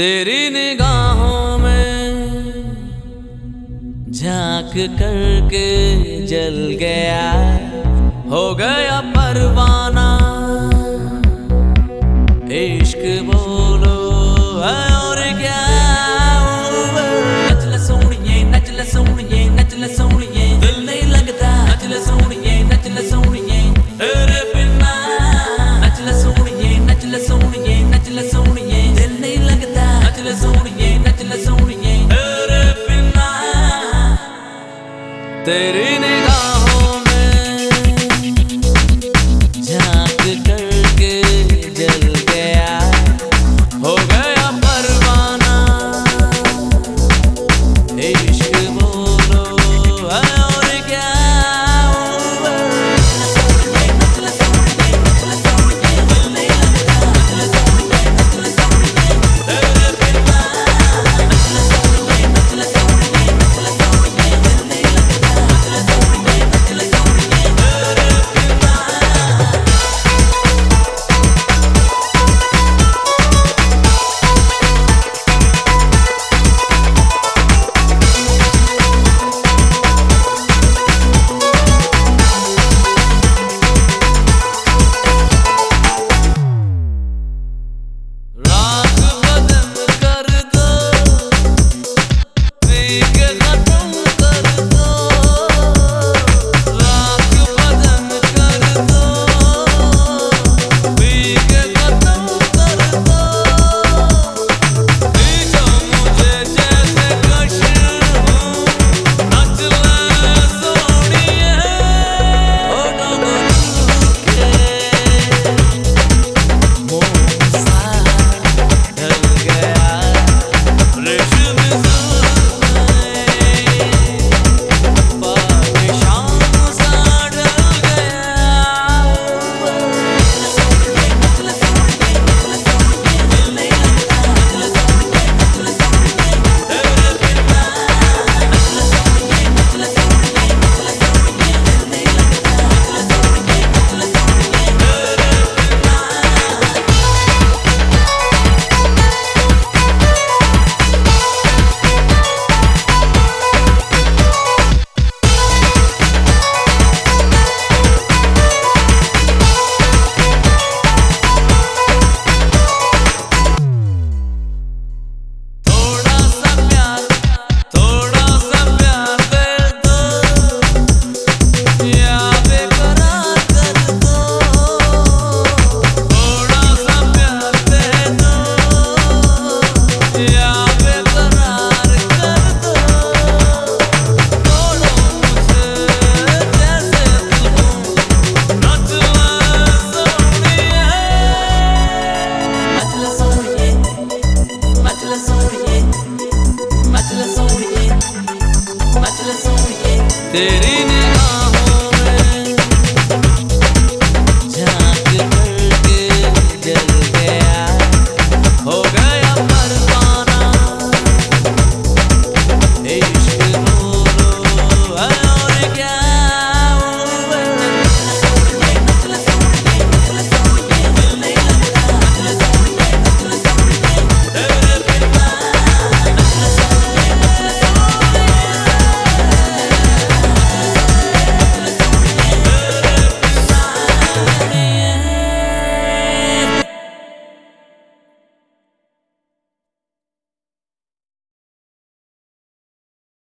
तेरी निगाहों में झांक करके जल गया, हो गया परवाना। इश्क बोलो है और क्या। नच ले सोनिए, नच ले सोनिए, नच ले सोनिए, दिल नहीं लगता। नच ले सोनिए, नच ले सोनिए, तेरे बिना। नच ले सोनिए, नच ले सोनिए, नच ले सोनिए, दिल नहीं लगता। नच ले सोनिए, नच ले सोनिए, तेरे बिना। तेरी निगाहों में झांक करके जल गया, हो गया परवाना। इश्क बोलो है और क्या। नच ले सोनिए, नच ले सोनिए, दिल नहीं लगता। नच ले सोनिए, नच ले सोनिए, तेरे बिना। नच ले सोनिए, नच ले सोनिए, नच ले सोनिए, दिल नहीं लगता। नच ले सोनिए, नच ले सोनिए, तेरे बिना। राख बदन कर दो, पीक खत्म कर दो। राख बदन कर दो, पीक खत्म कर दो। खींचो मुझे जैसे कश हूँ, नच ले सोनिए। होठों को छू के मोसा ढल गया, रेशमी सुर्खी पाकिशान सा ढल गया। नच ले सोनिए, नच ले सोनिए, दिल नहीं लगता। नच ले सोनिए, नच ले सोनिए, तेरे बिना। नच ले सोनिए, नच ले सोनिए, नच ले सोनिए, दिल नहीं लगता। नच ले सोनिए, नच ले सोनिए, तेरे बिना। थोड़ा सा प्यार दे दो, या बेकरार कर दो। थोड़ा सा प्यार दे दो, या बेकरार कर दो। तोड़ो मुझे जैसे दिल हूँ, नच ले सोनिए। नच ले सोनिए, नच ले सोनिए, नच ले सोनिए, नच ले सोनिए, तेरी